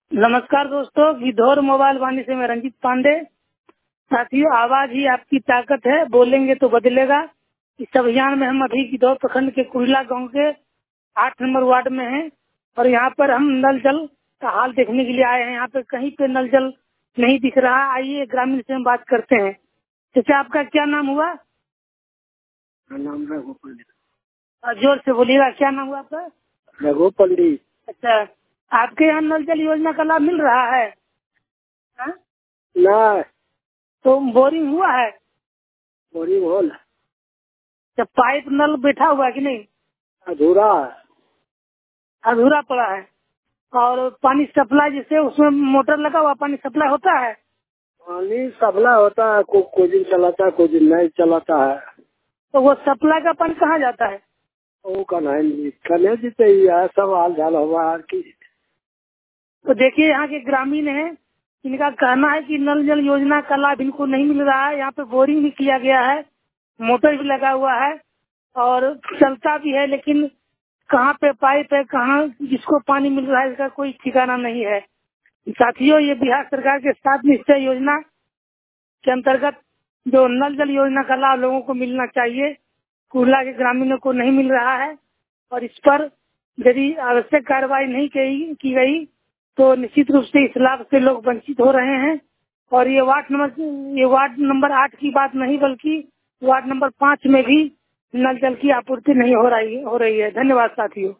नमस्कार दोस्तों, गिद्धौर मोबाइल वाणी से मैं रंजीत पांडे। साथियों, आवाज ही आपकी ताकत है, बोलेंगे तो बदलेगा। इस अभियान में हम अभी गिद्धौर प्रखंड के कुरिला गांव के 8 नंबर वार्ड में हैं और यहाँ पर हम नल जल का हाल देखने के लिए आए हैं। यहाँ पे कहीं पे नल जल नहीं दिख रहा। आइए ग्रामीण से हम बात करते हैं। चाचा, आपका क्या नाम हुआ? नाम रघु पंडित। जोर से बोलिएगा, क्या नाम हुआ आपका? रघु पंडित। अच्छा, आपके यहाँ नल जल योजना का लाभ मिल रहा है? हाँ? ना, तो बोरिंग हुआ है? बोरिंग होल जब पाइप नल बैठा हुआ है कि नहीं? अधूरा है। अधूरा पड़ा है। और पानी सप्लाई जैसे उसमें मोटर लगा हुआ, पानी सप्लाई होता है? पानी सप्लाई होता है, कोई दिन चलाता है, कोई दिन नहीं चलाता है। तो वो सप्लाई का पानी कहाँ जाता है? वो कन्हे जीते ही है, सब हाल झाल हुआ है की। तो देखिए, यहाँ के ग्रामीण हैं, इनका कहना है कि नल जल योजना का लाभ इनको नहीं मिल रहा है। यहाँ पे बोरिंग भी किया गया है, मोटर भी लगा हुआ है और चलता भी है, लेकिन कहाँ पे पाइप है, कहाँ जिसको पानी मिल रहा है, इसका कोई ठिकाना नहीं है। साथियों, ये बिहार सरकार के 7 निश्चय योजना के अंतर्गत जो नल जल योजना का लाभ लोगों को मिलना चाहिए, कुर्ला के ग्रामीणों को नहीं मिल रहा है। और इस पर यदि आवश्यक कार्रवाई नहीं की गई तो निश्चित रूप से इस लाभ से लोग वंचित हो रहे हैं। और ये वार्ड नंबर 8 की बात नहीं, बल्कि वार्ड नंबर 5 में भी नल जल की आपूर्ति नहीं हो रही है। धन्यवाद साथियों।